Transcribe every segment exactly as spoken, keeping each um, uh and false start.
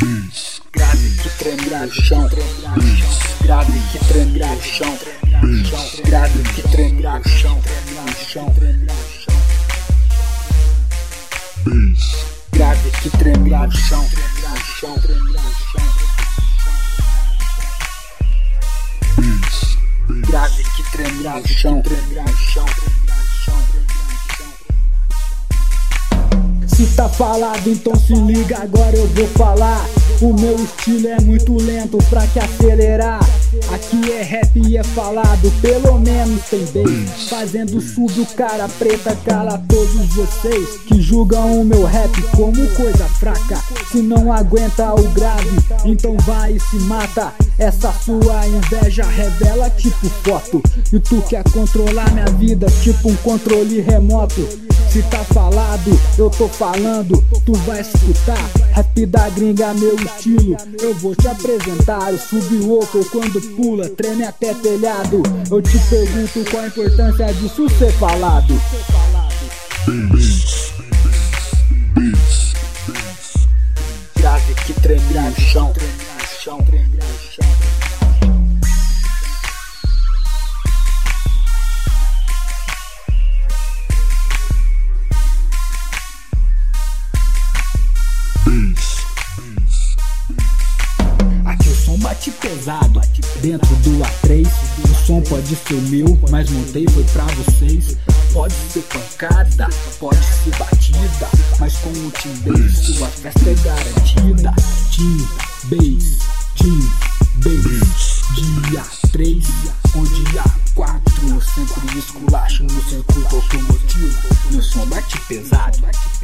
Grave que treme no chão, grave que treme no chão, grave que treme no chão, grave que treme no chão, grave que treme no chão. Se tá falado, então se liga, agora eu vou falar. O meu estilo é muito lento pra que acelerar. Aqui é rap e é falado, pelo menos tem bass. Fazendo sub o cara preta, cala todos vocês que julgam o meu rap como coisa fraca. Se não aguenta o grave, então vai e se mata. Essa sua inveja revela tipo foto, e tu quer controlar minha vida tipo um controle remoto. Se tá falado, eu tô falando, tu vai escutar. Rap da gringa, meu estilo, eu vou te apresentar. O subwoofer quando pula, treme até telhado. Eu te pergunto qual a importância disso ser falado. Grave que treme no chão. Aqui o som bate pesado, dentro do A três. O som pode ser meu, mas montei foi pra vocês. Pode ser pancada, pode ser batida, mas com o Team Bass sua festa é garantida. Team Bass, Team Bass. Dia três ou dia quatro, eu sempre esculacho no circuito automotivo. Meu som bate pesado,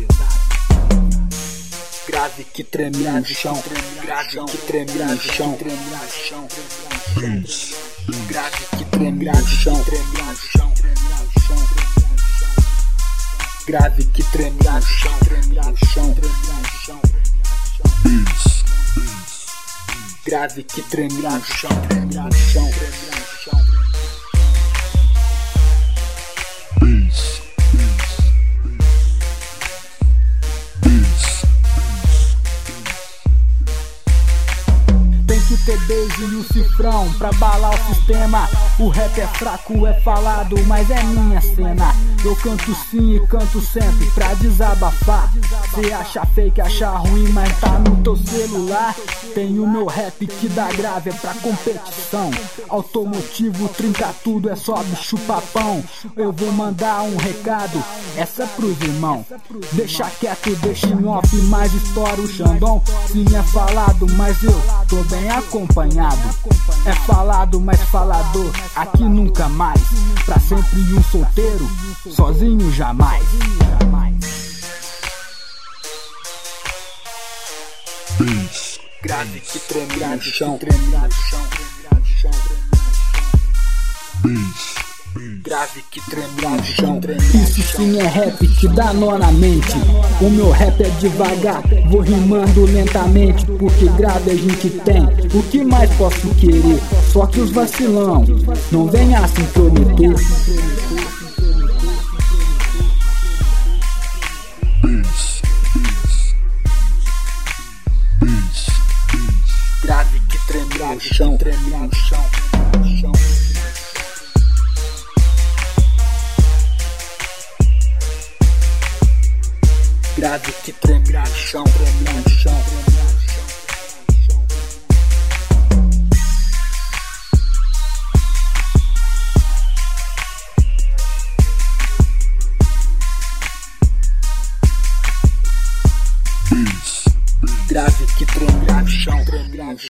grave que treme no chão, grave que treme no chão, grave que treme no chão, grave que treme no chão, grave que treme no chão. Ter beijo e o cifrão pra balar o sistema. O rap é fraco, é falado, mas é minha cena. Eu canto sim e canto sempre pra desabafar. Cê acha fake, acha ruim, mas tá no teu celular. Tem o meu rap que dá grave, é pra competição. Automotivo, trinca tudo, é só bicho papão. Eu vou mandar um recado, essa é pros irmão. Deixa quieto, deixa em off, mas estoura o Xandão. Sim, é falado, mas eu tô bem acompanhado. É falado, mas falador, aqui nunca mais. Pra sempre um solteiro, sozinho jamais. Grave que treme no chão, grave que treme no chão. Isso sim é rap que dá nó na mente. O meu rap é devagar, vou rimando lentamente, porque grave a gente tem. O que mais posso querer? Só que os vacilão não venha se intrometer. Grave que treme no chão, treme no chão. Grave que treme no chão, treme no chão. Grave que treme no chão, treme no chão.